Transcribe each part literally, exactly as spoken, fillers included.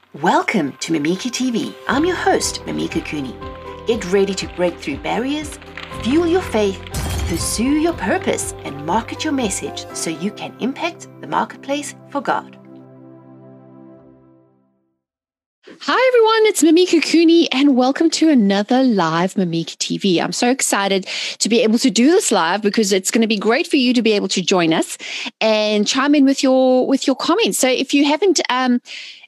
Welcome to Mimika T V. I'm your host, Mimika Cooney. Get ready to break through barriers, fuel your faith, pursue your purpose, and market your message so you can impact the marketplace for God. Hi, everyone. It's Mimika Cooney, and welcome to another live Mimika T V. I'm so excited to be able to do this live because it's going to be great for you to be able to join us and chime in with your with your comments. So if you haven't um,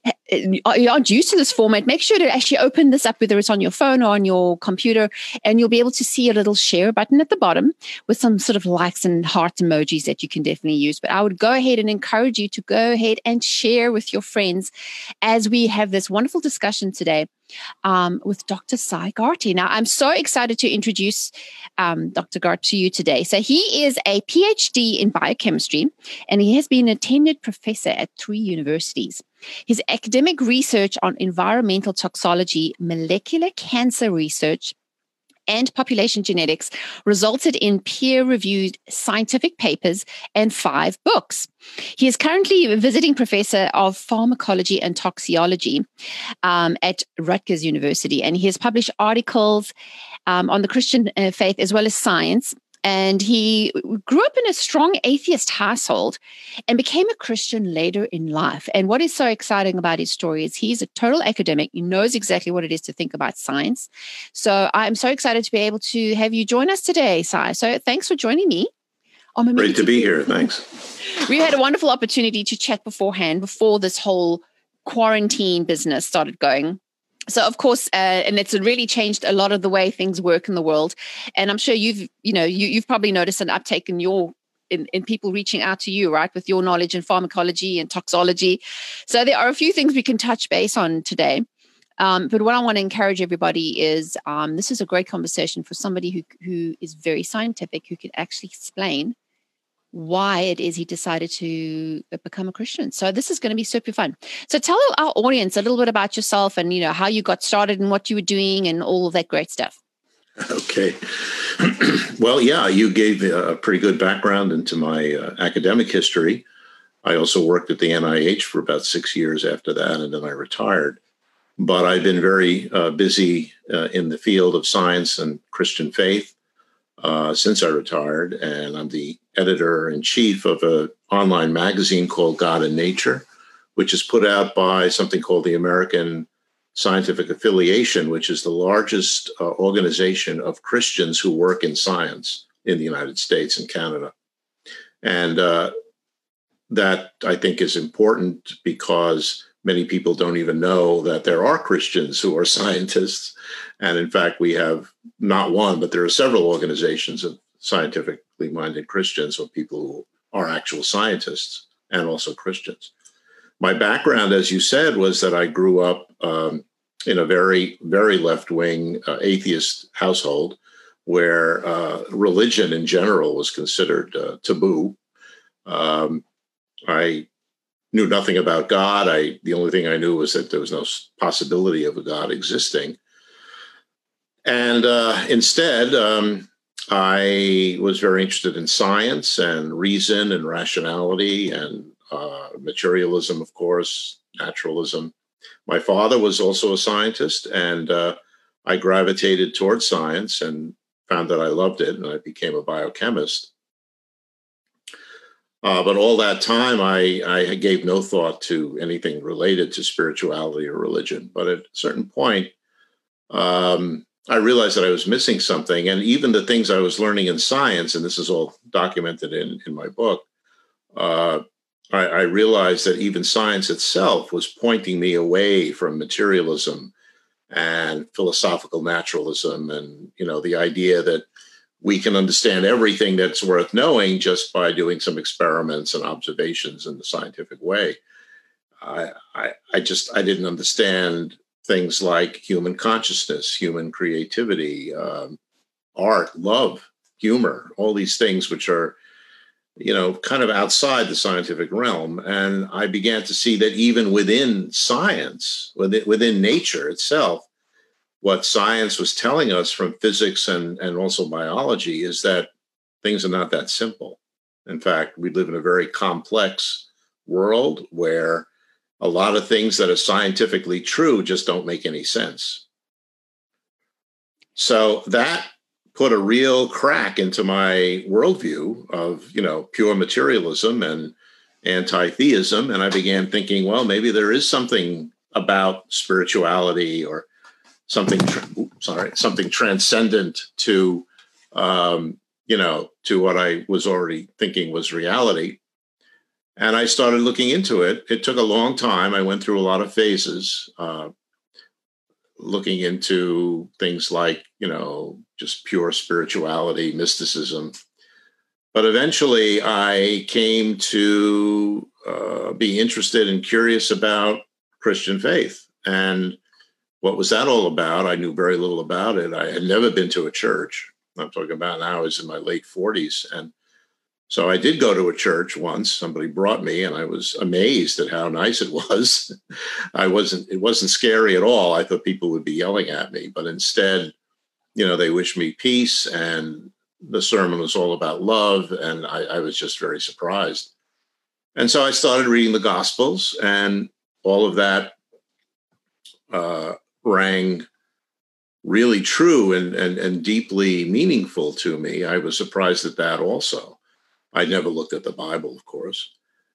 you aren't used to this format, make sure to actually open this up, whether it's on your phone or on your computer, and you'll be able to see a little share button at the bottom with some sort of likes and heart emojis that you can definitely use. But I would go ahead and encourage you to go ahead and share with your friends as we have this wonderful discussion today um, with Doctor Sai Garty. Now, I'm so excited to introduce um, Doctor Garty to you today. So he is a P H D in biochemistry, and he has been a tenured professor at three universities. His academic research on environmental toxicology, molecular cancer research, and population genetics resulted in peer-reviewed scientific papers and five books. He is currently a visiting professor of pharmacology and toxicology um, at Rutgers University, and he has published articles um, on the Christian uh, faith as well as science. And he grew up in a strong atheist household and became a Christian later in life. And what is so exciting about his story is he's a total academic. He knows exactly what it is to think about science. So I'm so excited to be able to have you join us today, Sai. So thanks for joining me. Great to be here. Thanks. We had a wonderful opportunity to chat beforehand, before this whole quarantine business started going. So, of course, uh, and it's really changed a lot of the way things work in the world. And I'm sure you've, you know, you, you've probably noticed an uptake in your, in, in people reaching out to you, right, with your knowledge in pharmacology and toxicology. So there are a few things we can touch base on today. Um, but what I want to encourage everybody is um, this is a great conversation for somebody who who is very scientific, who can actually explain why it is he decided to become a Christian. So this is going to be super fun. So tell our audience a little bit about yourself and, you know, how you got started and what you were doing and all of that great stuff. Okay. Well, yeah, you gave a pretty good background into my uh, academic history. I also worked at the N I H for about six years after that, and then I retired. But I've been very uh, busy uh, in the field of science and Christian faith Uh, since I retired, and I'm the editor-in-chief of an online magazine called God and Nature, which is put out by something called the American Scientific Affiliation, which is the largest uh, organization of Christians who work in science in the United States and Canada. And uh, that, I think, is important because many people don't even know that there are Christians who are scientists. And in fact, we have not one, but there are several organizations of scientifically minded Christians, or people who are actual scientists and also Christians. My background, as you said, was that I grew up um, in a very, very left-wing uh, atheist household where uh, religion in general was considered uh, taboo. Um, I knew nothing about God. I the only thing I knew was that there was no possibility of a God existing. And uh, instead, um, I was very interested in science and reason and rationality and uh, materialism, of course, naturalism. My father was also a scientist, and uh, I gravitated towards science and found that I loved it, and I became a biochemist. Uh, but all that time, I, I gave no thought to anything related to spirituality or religion. But at a certain point, um, I realized that I was missing something. And even the things I was learning in science, and this is all documented in, in my book, uh, I, I realized that even science itself was pointing me away from materialism and philosophical naturalism and, you know, the idea that we can understand everything that's worth knowing just by doing some experiments and observations in the scientific way. I, I, I just, I didn't understand things like human consciousness, human creativity, um, art, love, humor, all these things which are, you know, kind of outside the scientific realm. And I began to see that even within science, within, within nature itself, what science was telling us from physics and, and also biology is that things are not that simple. In fact, we live in a very complex world where a lot of things that are scientifically true just don't make any sense. So that put a real crack into my worldview of, you know, pure materialism and anti-theism. And I began thinking, well, maybe there is something about spirituality or something, sorry, something transcendent to, um, you know, to what I was already thinking was reality. And I started looking into it. It took a long time. I went through a lot of phases, uh, looking into things like, you know, just pure spirituality, mysticism. But eventually I came to uh, be interested and curious about Christian faith. And what was that all about? I knew very little about it. I had never been to a church. I'm talking about now I was in my late forties. And so I did go to a church once. Somebody brought me, and I was amazed at how nice it was. I wasn't, it wasn't scary at all. I thought people would be yelling at me, but instead, you know, they wished me peace, and the sermon was all about love. And I, I was just very surprised. And so I started reading the Gospels, and all of that uh, rang really true and, and, and deeply meaningful to me. I was surprised at that also. I'd never looked at the Bible, of course.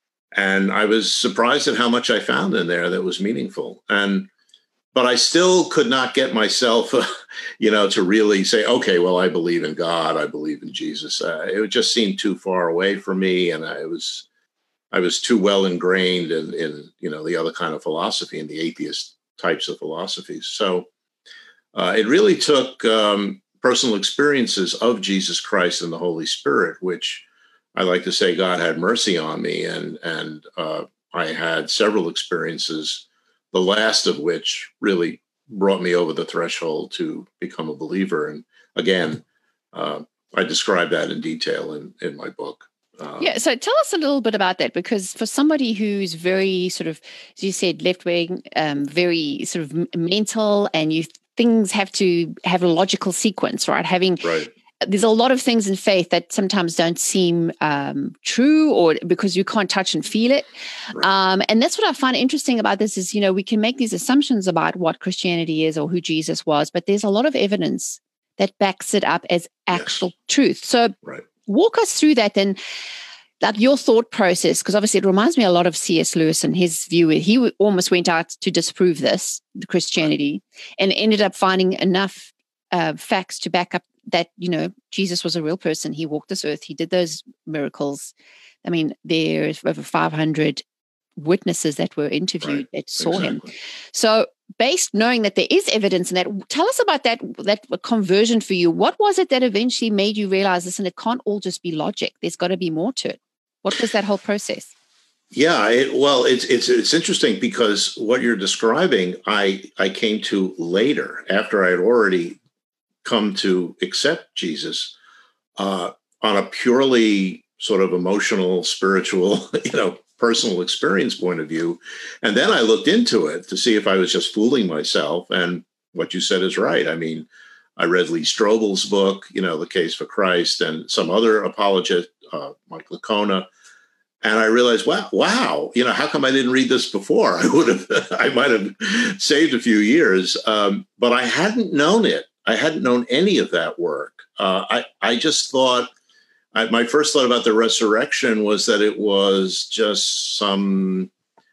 And I was surprised at how much I found in there that was meaningful. And, but I still could not get myself, uh, you know, to really say, okay, well, I believe in God. I believe in Jesus. Uh, it just seemed too far away for me. And I was, I was too well ingrained in, in, you know, the other kind of philosophy and the atheist types of philosophies. So uh, it really took um, personal experiences of Jesus Christ and the Holy Spirit, which I like to say God had mercy on me, and and uh, I had several experiences, the last of which really brought me over the threshold to become a believer. And again, uh, I describe that in detail in, in my book. Uh, yeah, so tell us a little bit about that, because for somebody who's very sort of, as you said, left-wing, um, very sort of mental, and you things have to have a logical sequence, right? Having right. There's a lot of things in faith that sometimes don't seem um, true, or because you can't touch and feel it. Right. Um, and that's what I find interesting about this is, you know, we can make these assumptions about what Christianity is or who Jesus was, but there's a lot of evidence that backs it up as actual yes. truth. So right. walk us through that then, like your thought process, because obviously it reminds me a lot of C S Lewis and his view. He almost went out to disprove this, the Christianity, right. and ended up finding enough uh, facts to back up that, you know, Jesus was a real person. He walked this earth. He did those miracles. I mean, there's over five hundred witnesses that were interviewed right. that saw exactly. him. So based knowing that there is evidence in that, tell us about that, that conversion for you. What was it that eventually made you realize this? And it can't all just be logic. There's got to be more to it. What was that whole process? Yeah, it, well, it's it's it's interesting because what you're describing, I I came to later, after I had already come to accept Jesus uh, on a purely sort of emotional, spiritual, you know, personal experience point of view. And then I looked into it to see if I was just fooling myself. And what you said is right. I mean, I read Lee Strobel's book, you know, The Case for Christ, and some other apologist, uh, Mike Licona. And I realized, wow, wow, you know, how come I didn't read this before? I would have, I might have saved a few years, um, but I hadn't known it. I hadn't known any of that work. Uh, I, I just thought, I, my first thought about the resurrection was that it was just some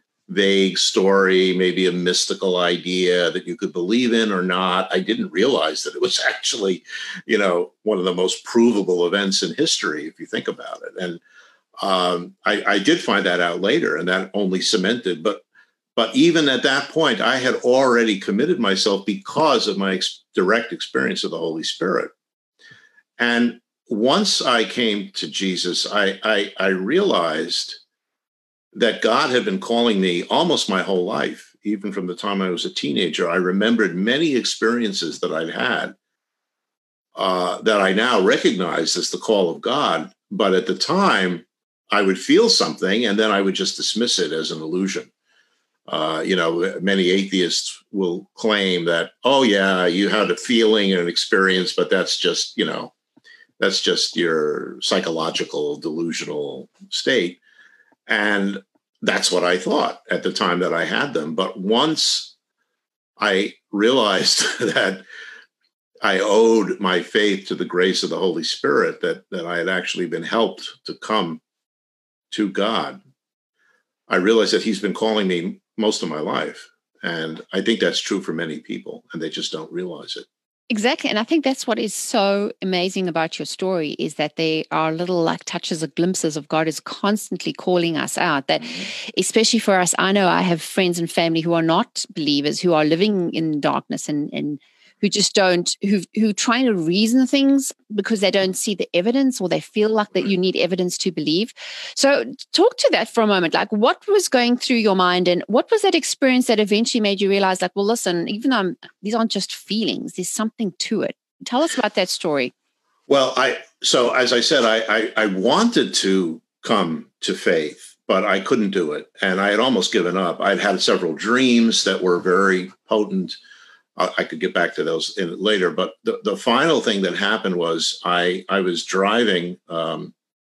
vague story, maybe a mystical idea that you could believe in or not. I didn't realize that it was actually, you know, one of the most provable events in history, if you think about it. And um, I, I did find that out later, and that only cemented, but But even at that point, I had already committed myself because of my ex- direct experience of the Holy Spirit. And once I came to Jesus, I, I, I realized that God had been calling me almost my whole life, even from the time I was a teenager. I remembered many experiences that I'd had uh, that I now recognize as the call of God. But at the time, I would feel something, and then I would just dismiss it as an illusion. Uh, you know, many atheists will claim that, oh, yeah, you had a feeling and an experience, but that's just, you know, that's just your psychological delusional state. And that's what I thought at the time that I had them. But once I realized that I owed my faith to the grace of the Holy Spirit, that, that I had actually been helped to come to God, I realized that he's been calling me most of my life. And I think that's true for many people, and they just don't realize it. Exactly. And I think that's what is so amazing about your story, is that there are little like touches or glimpses of God is constantly calling us out. That especially for us, I know I have friends and family who are not believers, who are living in darkness and, and who just don't, who who trying to reason things because they don't see the evidence, or they feel like that you need evidence to believe. So talk to that for a moment. Like, what was going through your mind, and what was that experience that eventually made you realize, like, well, listen, even though I'm, these aren't just feelings, there's something to it. Tell us about that story. Well, I so as I said, I I, I wanted to come to faith, but I couldn't do it, and I had almost given up. I'd had several dreams that were very potent. I could get back to those in later, but the, the final thing that happened was I I was driving um,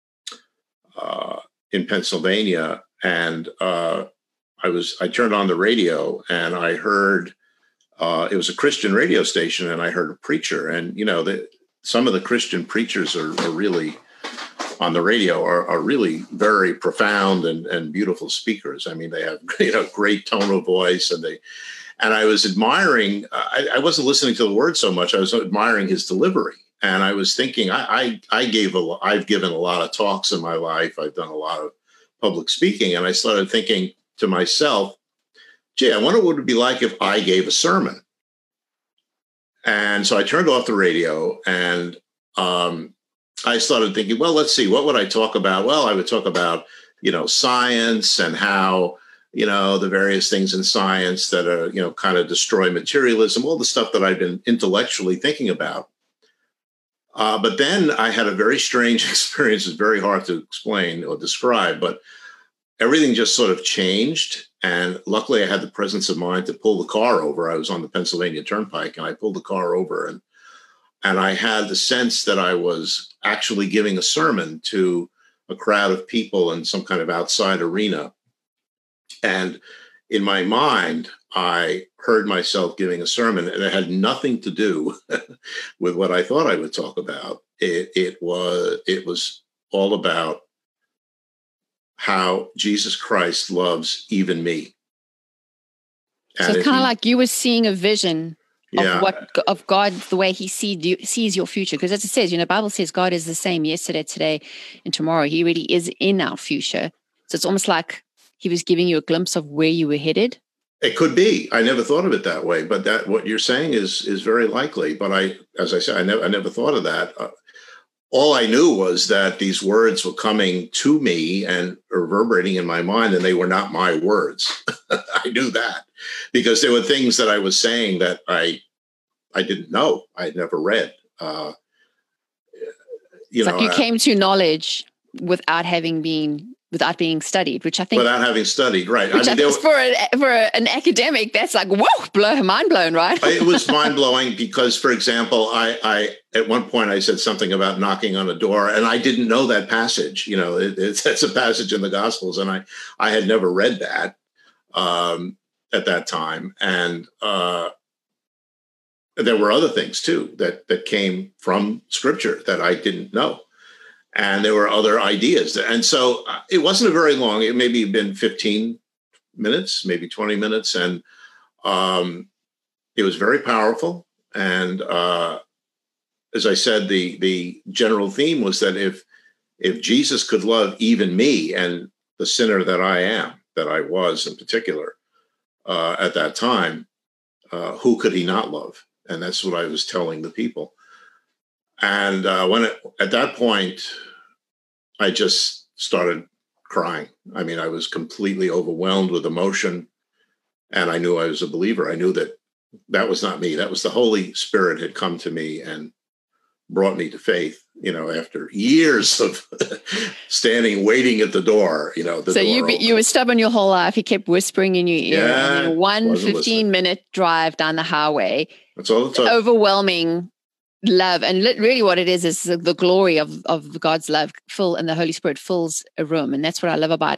uh, in Pennsylvania, and uh, I was I turned on the radio, and I heard uh, it was a Christian radio station, and I heard a preacher, and you know the, some of the Christian preachers are, are really on the radio are, are really very profound and, and beautiful speakers. I mean, they have you know great tone of voice, and they. And I was admiring, I, I wasn't listening to the words so much, I was admiring his delivery. And I was thinking, I, I, I gave a, I've given a lot of talks in my life. I've done a lot of public speaking. And I started thinking to myself, gee, I wonder what it would be like if I gave a sermon. And so I turned off the radio, and um, I started thinking, well, let's see, what would I talk about? Well, I would talk about, you know, science and how, you know, the various things in science that are, you know, kind of destroy materialism, all the stuff that I've been intellectually thinking about. Uh, but then I had a very strange experience. It's very hard to explain or describe, but everything just sort of changed. And luckily I had the presence of mind to pull the car over. I was on the Pennsylvania Turnpike, and I pulled the car over, and, and I had the sense that I was actually giving a sermon to a crowd of people in some kind of outside arena. And in my mind, I heard myself giving a sermon, and it had nothing to do with what I thought I would talk about. It, it was it was all about how Jesus Christ loves even me. And so it's kind of like you were seeing a vision of yeah. what of God, the way He see, sees your future. Because as it says, you know, the Bible says God is the same yesterday, today, and tomorrow. He really is in our future. So it's almost like He was giving you a glimpse of where you were headed. It could be. I never thought of it that way, but that what you're saying is is very likely. But I, as I said, I never I never thought of that. Uh, all I knew was that these words were coming to me and reverberating in my mind, and they were not my words. I knew that because there were things that I was saying that I I didn't know. I had never read. Uh, you it's know, like you I, came to knowledge without having been. Without being studied, which I think without having studied, right? Which I, mean, I think were, for a, for a, an academic, that's like whoa, blow, mind blown, right? It was mind blowing because, for example, I, I at one point I said something about knocking on a door, and I didn't know that passage. You know, it, it's, it's a passage in the Gospels, and I I had never read that um, at that time, and uh, there were other things too that that came from Scripture that I didn't know. And there were other ideas. And so it wasn't a very long, it maybe been fifteen minutes, maybe twenty minutes. And um, it was very powerful. And uh, as I said, the the general theme was that if if Jesus could love even me and the sinner that I am, that I was in particular uh, at that time, uh, who could he not love? And that's what I was telling the people. And uh, when it, at that point, I just started crying. I mean, I was completely overwhelmed with emotion, and I knew I was a believer. I knew that that was not me. That was the Holy Spirit had come to me and brought me to faith, you know, after years of standing, waiting at the door, you know. The so door you opened. you were stubborn your whole life. He kept whispering in your ear. Yeah, and then one fifteen-minute drive down the highway. That's all it took. Overwhelming love. And really what it is, is the glory of, of God's love fill, and the Holy Spirit fills a room. And that's what I love about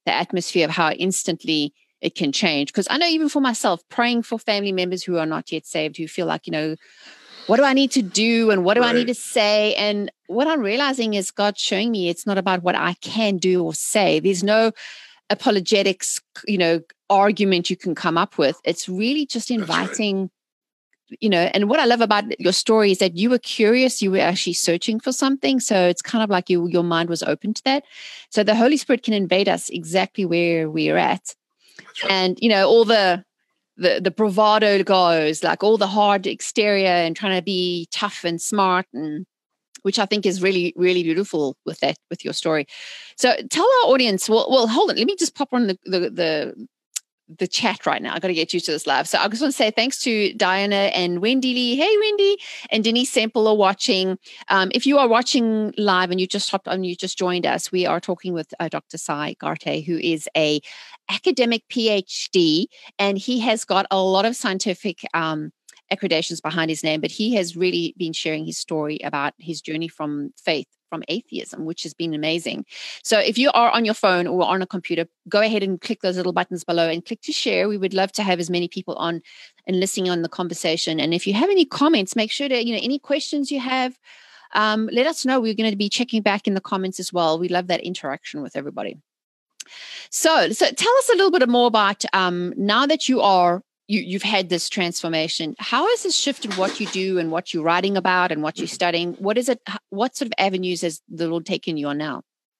the atmosphere of how instantly it can change. Because I know even for myself, praying for family members who are not yet saved, who feel like, you know, what do I need to do and what do right. I need to say? And what I'm realizing is God showing me it's not about what I can do or say. There's no apologetics, you know, argument you can come up with. It's really just inviting, right. you know, and what I love about your story is that you were curious, you were actually searching for something. So it's kind of like you, your mind was open to that. So the Holy Spirit can invade us exactly where we're at. Right. And, you know, all the, the, the bravado goes, like all the hard exterior and trying to be tough and smart, and which I think is really, really beautiful with that, with your story. So tell our audience, well, well, hold on. Let me just pop on the, the, the, the chat right now. I got to get used to this live. So I just want to say thanks to Diana and Wendy Lee. Hey, Wendy, and Denise Semple are watching. Um, if you are watching live and you just hopped on, you just joined us, we are talking with uh, Doctor Sai Garte, who is a academic PhD, and he has got a lot of scientific um, accreditations behind his name, but he has really been sharing his story about his journey from faith, from atheism, which has been amazing. So if you are on your phone or on a computer, go ahead and click those little buttons below and click to share. We would love to have as many people on and listening on the conversation. And if you have any comments, make sure to, you know, any questions you have, um, let us know. We're going to be checking back in the comments as well. We love that interaction with everybody. So, so tell us a little bit more about um, now that you are You, you've had this transformation. How has this shifted what you do and what you're writing about and what you're studying? What is it? What sort of avenues has the Lord taken you on now?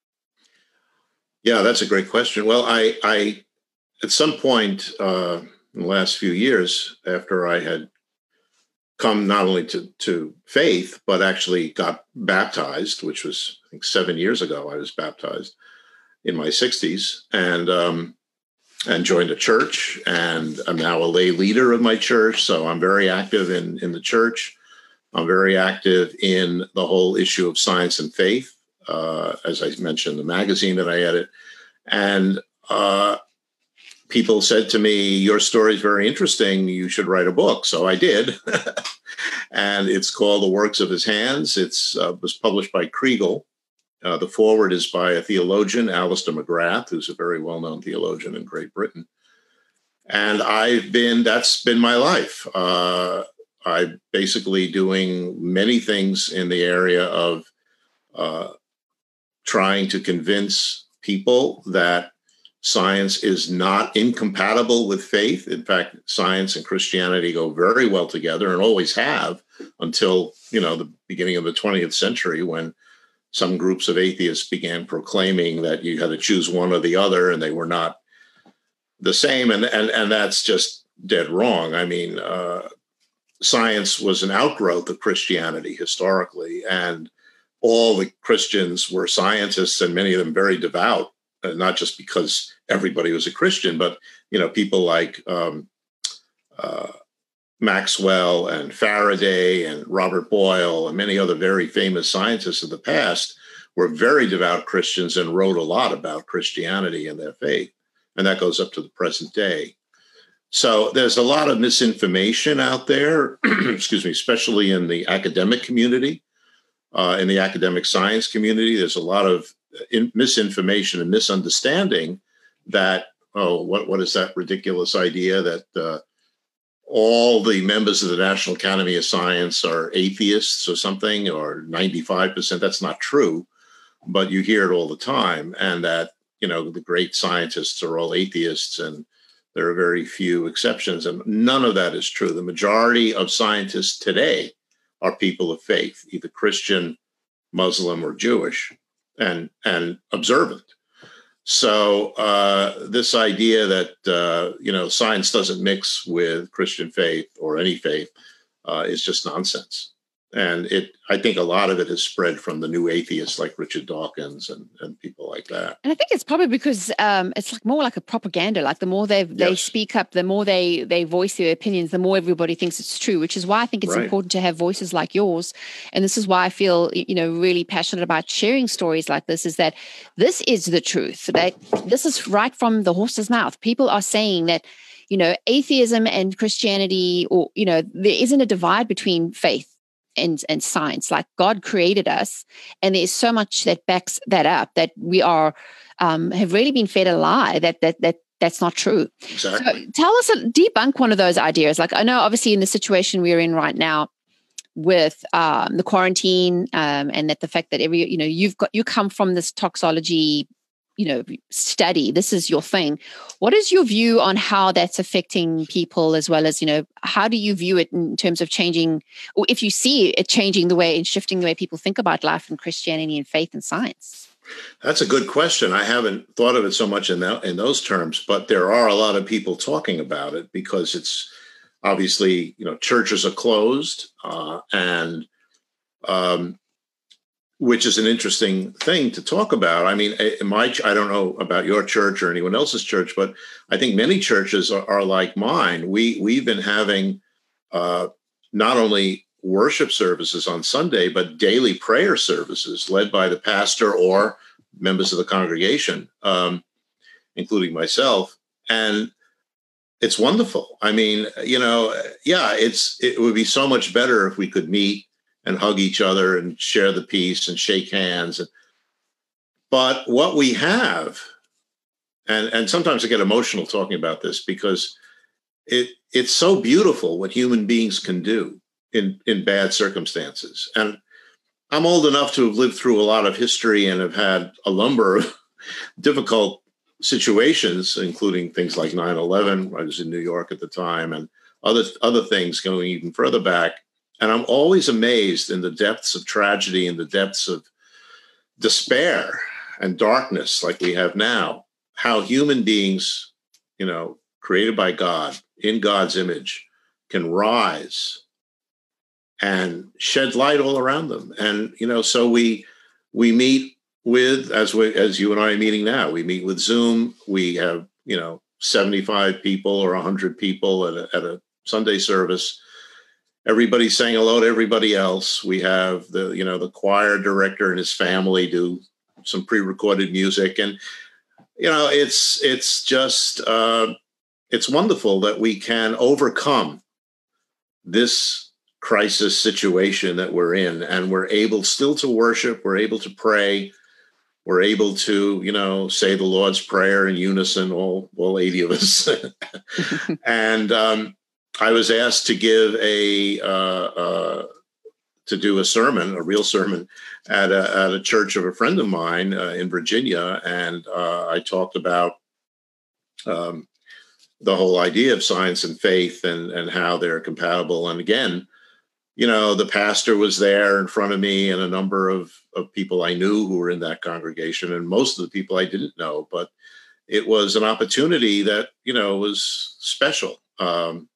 Yeah, that's a great question. Well, I, I at some point uh, in the last few years, after I had come not only to, to faith, but actually got baptized, which was, I think, seven years ago, I was baptized in my sixties. And, um, and joined a church, and I'm now a lay leader of my church. So I'm very active in, in the church. I'm very active in the whole issue of science and faith, uh, as I mentioned, the magazine that I edit. And uh, people said to me, your story is very interesting. You should write a book. So I did. And it's called The Works of His Hands. It's uh, was published by Kregel. Uh, the foreword is by a theologian, Alistair McGrath, who's a very well-known theologian in Great Britain. And I've been, that's been my life. Uh, I'm basically doing many things in the area of uh, trying to convince people that science is not incompatible with faith. In fact, science and Christianity go very well together and always have until, you know, the beginning of the twentieth century, when some groups of atheists began proclaiming that you had to choose one or the other, and they were not the same. And, and, and that's just dead wrong. I mean, uh, science was an outgrowth of Christianity historically, and all the Christians were scientists, and many of them very devout, uh, not just because everybody was a Christian, but, you know, people like um, uh, Maxwell and Faraday and Robert Boyle and many other very famous scientists of the past were very devout Christians and wrote a lot about Christianity and their faith. And that goes up to the present day. So there's a lot of misinformation out there, excuse me, especially in the academic community, uh, in the academic science community. There's a lot of in, misinformation and misunderstanding that, oh, what, what is that ridiculous idea that uh, all the members of the National Academy of Science are atheists or something, or ninety-five percent. That's not true, but you hear it all the time. And that, you know, the great scientists are all atheists, and there are very few exceptions. And none of that is true. The majority of scientists today are people of faith, either Christian, Muslim, or Jewish, and, and observant. So uh, this idea that, uh, you know, science doesn't mix with Christian faith or any faith uh, is just nonsense. And it, I think a lot of it has spread from the new atheists like Richard Dawkins and, and people like that. And I think it's probably because um, it's like more like a propaganda. Like the more they they yes. speak up, the more they they voice their opinions, the more everybody thinks it's true, which is why I think it's right. important to have voices like yours. And this is why I feel, you know, really passionate about sharing stories like this, is that this is the truth. That this is right from the horse's mouth. People are saying that, you know, atheism and Christianity, or, you know, there isn't a divide between faith. and, and science. Like God created us, and there's so much that backs that up, that we are um, have really been fed a lie that that that that's not true. Exactly. So tell us, a, debunk one of those ideas. Like, I know obviously in the situation we're in right now with um, the quarantine um, and that the fact that every, you know, you've got, you come from this toxology, you know, study, this is your thing. What is your view on how that's affecting people, as well as, you know, how do you view it in terms of changing, or if you see it changing the way and shifting the way people think about life and Christianity and faith and science? That's a good question. I haven't thought of it so much in that, in those terms, but there are a lot of people talking about it because it's obviously, you know, churches are closed, uh, and um, which is an interesting thing to talk about. I mean, in my, I don't know about your church or anyone else's church, but I think many churches are, are like mine. We, we've been having uh, not only worship services on Sunday, but daily prayer services led by the pastor or members of the congregation, um, including myself. And it's wonderful. I mean, you know, yeah, it's, it would be so much better if we could meet and hug each other and share the peace and shake hands. But what we have, and, and sometimes I get emotional talking about this because it it's so beautiful what human beings can do in, in bad circumstances. And I'm old enough to have lived through a lot of history and have had a number of difficult situations, including things like nine eleven. I was in New York at the time, and other other things going even further back. And I'm always amazed in the depths of tragedy and the depths of despair and darkness like we have now, how human beings, you know, created by God, in God's image, can rise and shed light all around them. And, you know, so we we meet with, as we, as you and I are meeting now, we meet with Zoom. We have, you know, seventy-five people or one hundred people at a, at a Sunday service. Everybody's saying hello to everybody else. We have the, you know, the choir director and his family do some pre-recorded music. And, you know, it's, it's just, uh, it's wonderful that we can overcome this crisis situation that we're in, and we're able still to worship. We're able to pray. We're able to, you know, say the Lord's Prayer in unison, all, all eighty of us. And, um, I was asked to give a uh, uh, to do a sermon, a real sermon, at a, at a church of a friend of mine uh, in Virginia, and uh, I talked about um, the whole idea of science and faith and and how they're compatible. And again, you know, the pastor was there in front of me, and a number of of people I knew who were in that congregation, and most of the people I didn't know, but it was an opportunity that, you know, was special. Um,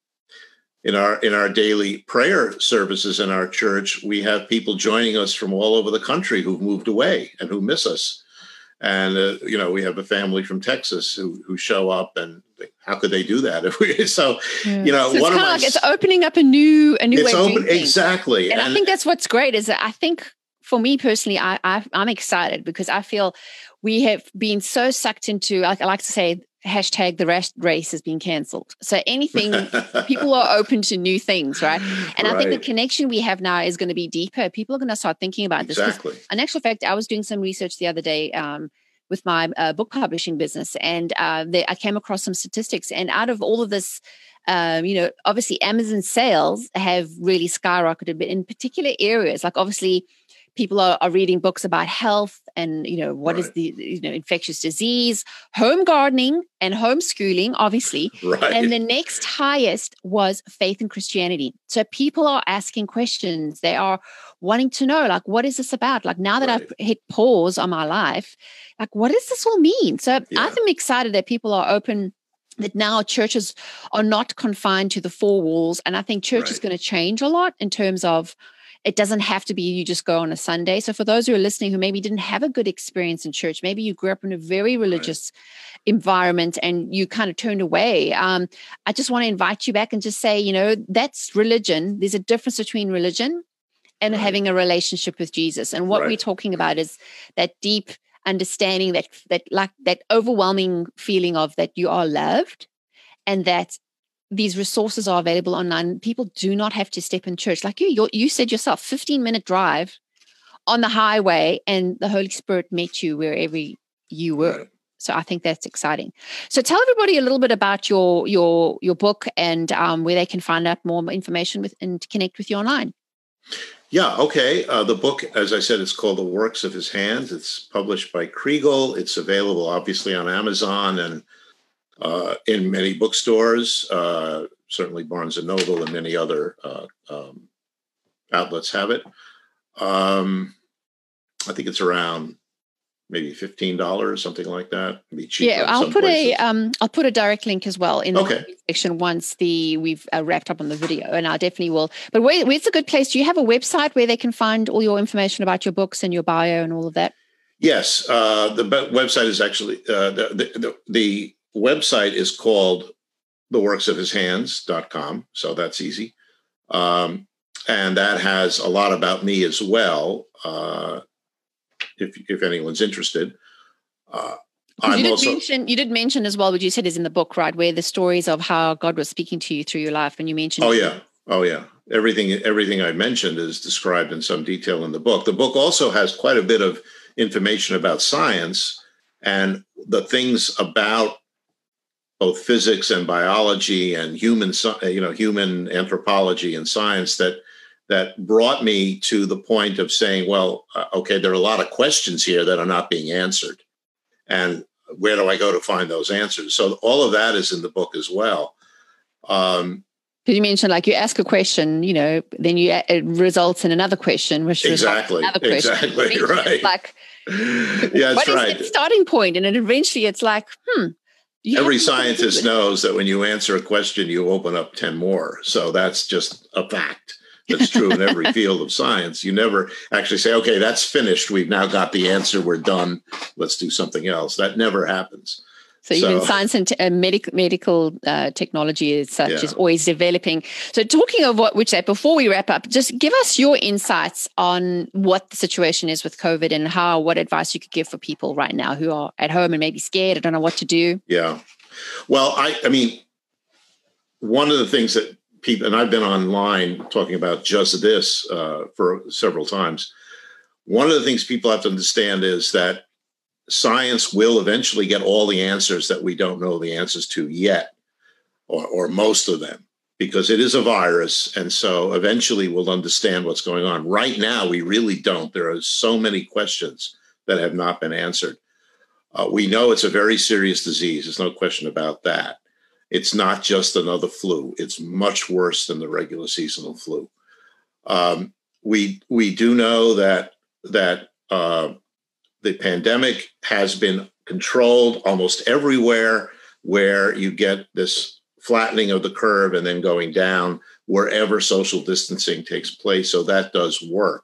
In our in our daily prayer services in our church, we have people joining us from all over the country who've moved away and who miss us. And, uh, you know, we have a family from Texas who who show up, and how could they do that? If we, so, yeah. you know, so it's one kind of of my, like it's opening up a new a new it's way of open, doing things. Exactly. And, and I think that's what's great is that I think for me personally, I, I I'm excited because I feel we have been so sucked into, like I like to say, hashtag the race has been cancelled. So anything, people are open to new things, right? And right. I think the connection we have now is going to be deeper. People are going to start thinking about this. Exactly. In actual fact, I was doing some research the other day um, with my uh, book publishing business, and uh, they, I came across some statistics. And out of all of this, um, you know, obviously Amazon sales have really skyrocketed, but in particular areas, like obviously people are, are reading books about health and, you know, what right. is the, you know, infectious disease, home gardening and homeschooling, obviously. Right. And the next highest was faith and Christianity. So people are asking questions. They are wanting to know, like, what is this about? Like, now that right. I've hit pause on my life, like, what does this all mean? So yeah. I'm excited that people are open, that now churches are not confined to the four walls. And I think church right. is going to change a lot in terms of, it doesn't have to be you just go on a Sunday. So for those who are listening who maybe didn't have a good experience in church, maybe you grew up in a very religious right. environment and you kind of turned away. Um, I just want to invite you back and just say, you know, that's religion. There's a difference between religion and right. having a relationship with Jesus. And what right. we're talking about is that deep understanding, that that like that overwhelming feeling of that you are loved, and that these resources are available online. People do not have to step in church. Like you, you, you said yourself, fifteen minute drive on the highway, and the Holy Spirit met you wherever you were. Right. So I think that's exciting. So tell everybody a little bit about your your your book and um, where they can find out more information with and connect with you online. Yeah, okay. Uh, the book, as I said, it's called The Works of His Hands. It's published by Kregel. It's available, obviously, on Amazon and uh, in many bookstores. Uh, certainly Barnes and Noble and many other uh, um, outlets have it. Um, I think it's around maybe fifteen dollars, something like that. It'd be cheaper. Yeah, I'll put places. a um, I'll put a direct link as well in the okay. section once the we've uh, wrapped up on the video, and I definitely will. But where, where's a good place? Do you have a website where they can find all your information about your books and your bio and all of that? Yes, uh, the website is actually uh, the, the the website is called the works of his hands dot com, so that's easy. Um, and that has a lot about me as well, uh, if if anyone's interested. Uh, you did also, mention you did mention as well, what you said is in the book, right, where the stories of how God was speaking to you through your life, and you mentioned. Oh yeah, oh yeah. Everything everything I mentioned is described in some detail in the book. The book also has quite a bit of information about science and the things about both physics and biology and human, you know, human anthropology and science that that brought me to the point of saying, well, uh, okay, there are a lot of questions here that are not being answered. And where do I go to find those answers? So all of that is in the book as well. Um, Because you mentioned, like, you ask a question, you know, then you it results in another question, which exactly, results in another question. Exactly, right. Like, yeah, that's what right. is the starting point? And then eventually it's like, hmm. Every scientist knows that when you answer a question, you open up ten more. So that's just a fact. That's true in every field of science. You never actually say, okay, that's finished. We've now got the answer. We're done. Let's do something else. That never happens. So, so even science and t- uh, medical medical uh, technology as such yeah. is always developing. So talking of what, which that before we wrap up, just give us your insights on what the situation is with COVID and how, what advice you could give for people right now who are at home and maybe scared, I don't know what to do. Yeah. Well, I, I mean, one of the things that people, and I've been online talking about just this uh, for several times. One of the things people have to understand is that science will eventually get all the answers that we don't know the answers to yet, or, or most of them, because it is a virus. And so eventually we'll understand what's going on. Right now, we really don't. There are so many questions that have not been answered. Uh, we know it's a very serious disease. There's no question about that. It's not just another flu. It's much worse than the regular seasonal flu. Um, we we do know that that uh, the pandemic has been controlled almost everywhere where you get this flattening of the curve and then going down wherever social distancing takes place. So that does work.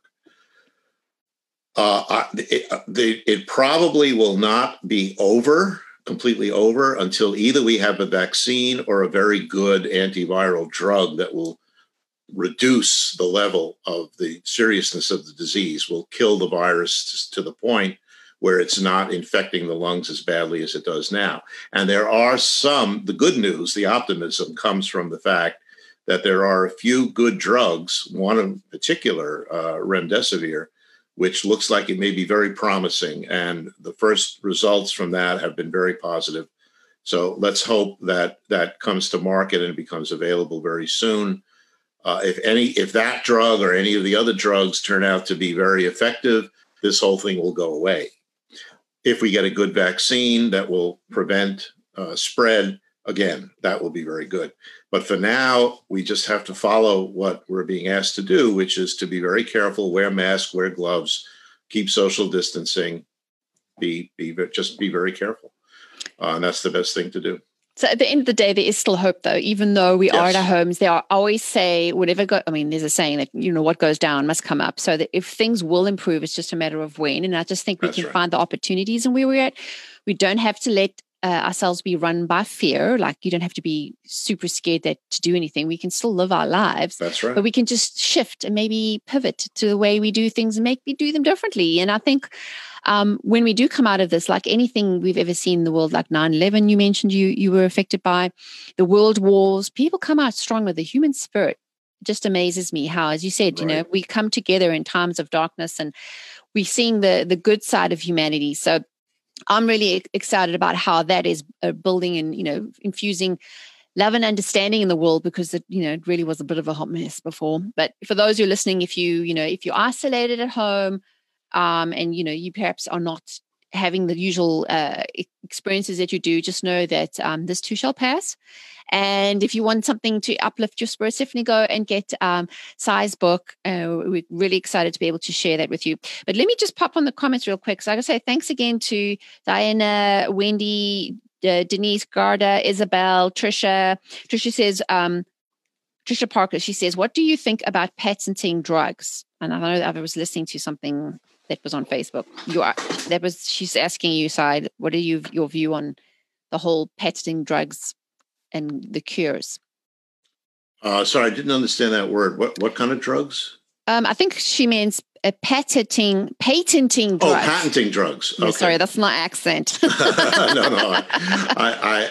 Uh, it, it, it probably will not be over, completely over, until either we have a vaccine or a very good antiviral drug that will reduce the level of the seriousness of the disease, will kill the virus to the point where it's not infecting the lungs as badly as it does now. And there are some, the good news, the optimism comes from the fact that there are a few good drugs, one in particular, uh, remdesivir, which looks like it may be very promising. And the first results from that have been very positive. So let's hope that that comes to market and becomes available very soon. Uh, if any, if that drug or any of the other drugs turn out to be very effective, this whole thing will go away. If we get a good vaccine that will prevent uh, spread, again, that will be very good. But for now, we just have to follow what we're being asked to do, which is to be very careful, wear masks, wear gloves, keep social distancing, be, be just be very careful. Uh, and that's the best thing to do. So at the end of the day, there is still hope, though, even though we yes. are at our homes. There are always say, whatever go, I mean, there's a saying that, you know, what goes down must come up. So that if things will improve, it's just a matter of when. And I just think we That's can right. find the opportunities. And where we're at, we don't have to let uh, ourselves be run by fear. Like you don't have to be super scared that to do anything. We can still live our lives. That's right. But we can just shift and maybe pivot to the way we do things and make we do them differently. And I think um, when we do come out of this, like anything we've ever seen in the world, like nine eleven, you mentioned you you were affected by, the world wars, people come out stronger. The human spirit just amazes me how, as you said, you Right. know, we come together in times of darkness and we're seeing the the good side of humanity. So I'm really excited about how that is uh, building and, you know, infusing love and understanding in the world, because it, you know, it really was a bit of a hot mess before. But for those who are listening, if you, you know, if you're isolated at home, um, and, you know, you perhaps are not having the usual uh, experiences that you do, just know that um, this too shall pass. And if you want something to uplift your spirits, definitely go and get um, Sai's book. Uh, we're really excited to be able to share that with you. But let me just pop on the comments real quick. So I gotta say thanks again to Diana, Wendy, uh, Denise, Garda, Isabel, Trisha. Trisha says, um, Trisha Parker, she says, what do you think about patenting drugs? And I know that I was listening to something that was on Facebook. You are, that was, she's asking you, Sai, what are you, your view on the whole patenting drugs and the cures? Uh, sorry, I didn't understand that word. What what kind of drugs? Um, I think she means uh, patenting, patenting drugs. Oh, patenting drugs. Okay. Yeah, sorry, that's my accent. no, no. I, I,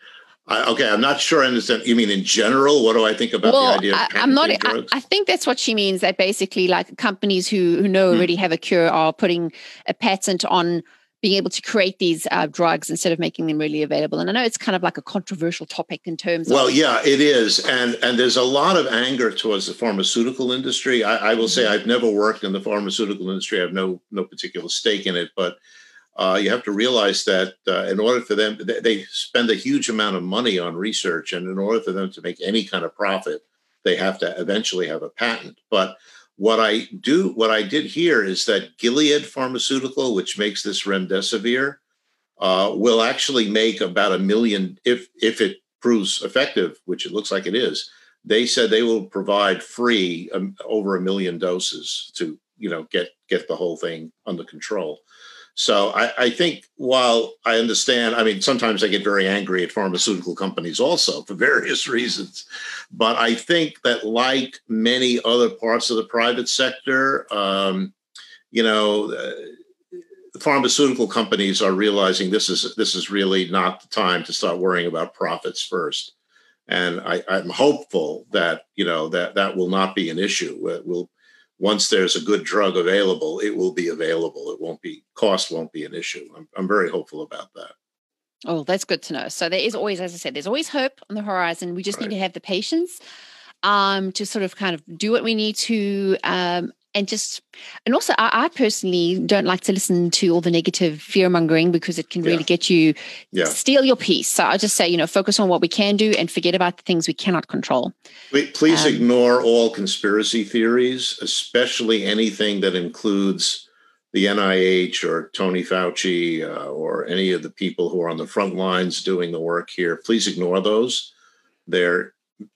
I, I, okay, I'm not sure I understand. You mean in general? What do I think about well, the idea of patenting I, I'm not, drugs? I, I think that's what she means, that basically like companies who, who know already hmm. have a cure are putting a patent on being able to create these uh, drugs instead of making them really available. And I know it's kind of like a controversial topic in terms well, of... Well, yeah, it is. And and there's a lot of anger towards the pharmaceutical industry. I, I will say I've never worked in the pharmaceutical industry. I have no no particular stake in it. But uh, you have to realize that uh, in order for them, they, they spend a huge amount of money on research. And in order for them to make any kind of profit, they have to eventually have a patent. But What I do, what I did here is that Gilead Pharmaceutical, which makes this remdesivir, uh, will actually make about a million, if if it proves effective, which it looks like it is. They said they will provide free um, over a million doses to, you know, get get the whole thing under control. So I, I think while I understand, I mean, sometimes I get very angry at pharmaceutical companies also for various reasons. But I think that like many other parts of the private sector, um, you know, uh, the pharmaceutical companies are realizing this is this is really not the time to start worrying about profits first. And I, I'm hopeful that, you know, that that will not be an issue. It will. Once there's a good drug available, it will be available. It won't be, cost won't be an issue. I'm, I'm very hopeful about that. Oh, that's good to know. So there is always, as I said, there's always hope on the horizon. We just right. need to have the patience um, to sort of kind of do what we need to um, and just, and also I, I personally don't like to listen to all the negative fear mongering because it can really yeah. get you, yeah. steal your peace. So I just say, you know, focus on what we can do and forget about the things we cannot control. Please um, ignore all conspiracy theories, especially anything that includes the N I H or Tony Fauci uh, or any of the people who are on the front lines doing the work here. Please ignore those. They're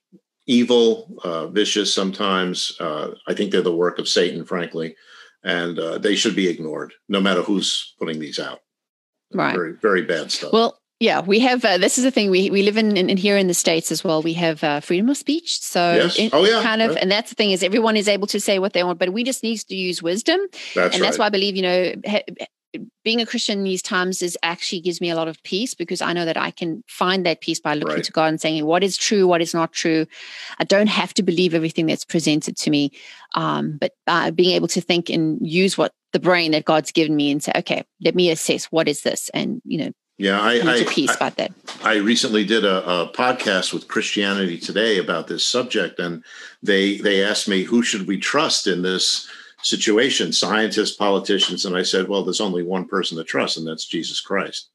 evil, uh, vicious sometimes. Uh, I think they're the work of Satan, frankly, and uh, they should be ignored, no matter who's putting these out. Right. Very, very bad stuff. Well, yeah, we have, uh, this is the thing, we we live in, in, in here in the States as well. We have uh, freedom of speech. So yes. it, oh, yeah, kind of, right. and that's the thing is everyone is able to say what they want, but we just need to use wisdom. That's and right. that's why I believe, you know, ha- being a Christian in these times is actually gives me a lot of peace because I know that I can find that peace by looking right. to God and saying what is true, what is not true. I don't have to believe everything that's presented to me, um, but uh, being able to think and use what the brain that God's given me and say, okay, let me assess what is this, and you know, yeah, I, come to I, peace I, about that. I recently did a, a podcast with Christianity Today about this subject, and they they asked me who should we trust in this situation, scientists, politicians, and I said, well, there's only one person to trust, and that's Jesus Christ.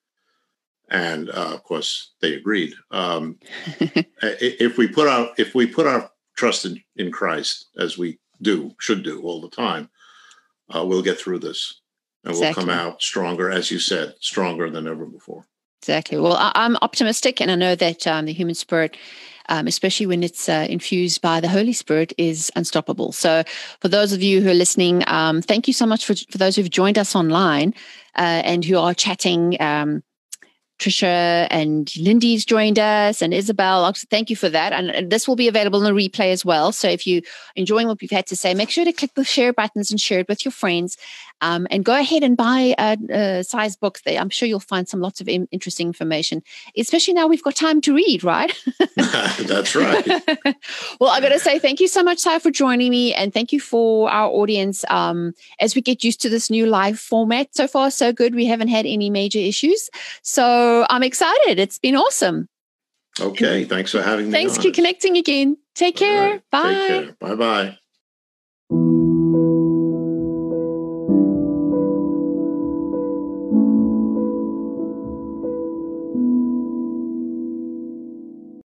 And uh, of course, they agreed. Um, if we put our if we put our trust in, in Christ, as we do, should do all the time, uh, we'll get through this, and exactly. we'll come out stronger, as you said, stronger than ever before. Exactly. Well, I, I'm optimistic, and I know that um, the human spirit, Um, especially when it's uh, infused by the Holy Spirit, is unstoppable. So for those of you who are listening, um, thank you so much for, for those who've joined us online uh, and who are chatting. Um, Trisha and Lindy's joined us, and Isabel. Thank you for that. And, and this will be available in a replay as well. So if you're enjoying what we've had to say, make sure to click the share buttons and share it with your friends. Um, and go ahead and buy a, a size book there. I'm sure you'll find some lots of in- interesting information, especially now we've got time to read, right? That's right. Well, I got to say thank you so much, Sy, for joining me. And thank you for our audience um, as we get used to this new live format. So far, so good. We haven't had any major issues. So I'm excited. It's been awesome. Okay. Thanks for having me Thanks on. for connecting again. Take care. Right. Bye. Take care. Bye-bye.